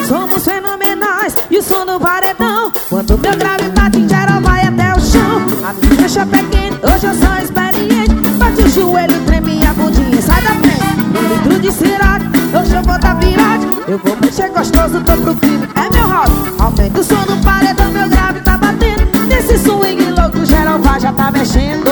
Somos fenomenais e o som do paredão. Quando meu grave bate, geral vai até o chão. A minha deixa pequena, hoje eu sou experiente. Bate o joelho, treme a bundinha, sai da frente. Um litro de cirade, hoje eu vou dar virade. Eu vou mexer gostoso, tô pro crime, é meu hobby. Aumenta o som do paredão, meu grave tá batendo. Nesse swing louco, geral vai, já tá mexendo.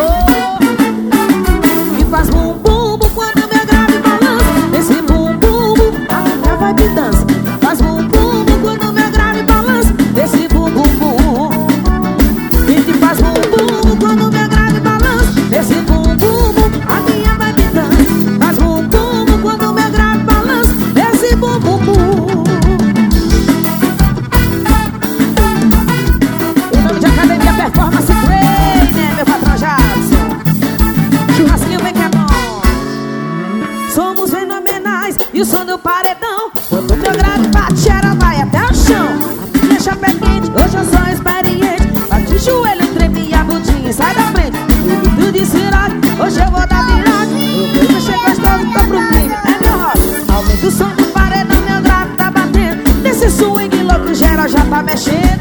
E faz bum bum bum quando meu grave balança. Nesse bum bum bum, a minha vibe dança. Faz bum bum bum quando meu grave balança. Nesse bum bum bum. E faz bum bum bum quando meu grave balança. Nesse bum bum bum, a minha vibe dança. Faz bum bum bum quando meu grave balança. Nesse bum bum bum. Em nome de Academia Performance Trainer, meu patrão Jadson. Churrasquinho bem que é bom. Somos fenomenais e o som do paredão. Quando meu grave bate, geral vai até o chão. A minha chapa é quente, hoje eu sou experiente. Bate o joelho, treme a bundinha, sai da frente. O litro de cirade, hoje eu vou dar virada. Eu vou mexer gostoso, tô pro crime, é meu hobby. Aumenta o som do paredão, meu grave tá batendo. Nesse swing louco, geral já tá mexendo.